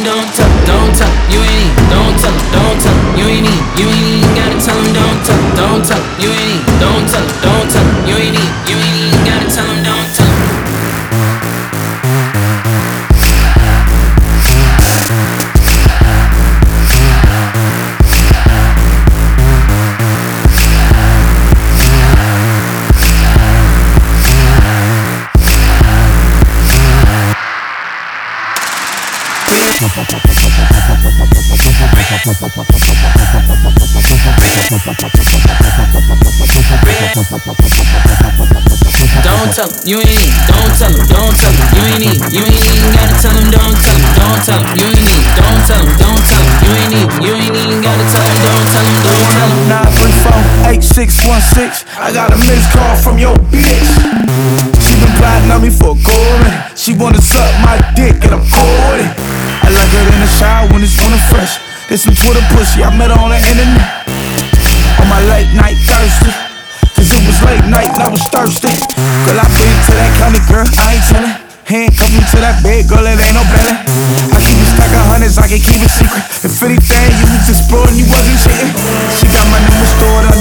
don't tell him, don't tell him, you ain't even, don't tell him, don't tell him, you ain't even gotta tell him, don't tell him, don't tell him, you ain't even, don't tell him, don't tell him, you ain't even gotta tell him, don't tell him. Don't tell him, you ain't even, don't tell him, don't tell him, you ain't even gotta tell him, don't tell him, don't tell him, you ain't even, don't tell him, don't tell him, you ain't even gotta tell him, don't tell him, don't tell him. 934-8616, I got a missed call from your bitch. She been plotting on me for a cold minute. She wanna suck my dick and I'm cold with it. I like her in the shower when it's running fresh. There's some Twitter pussy, I met her on the internet. On my late night thirsty, cause it was late night and I was thirsty. Girl, I bring to that county, girl, I ain't tellin'. Handcuff me to that bed, girl, it ain't no belly. I keep a stack of hundreds, I can keep it secret. If anything, you was exploring, you wasn't cheating. She got my number stored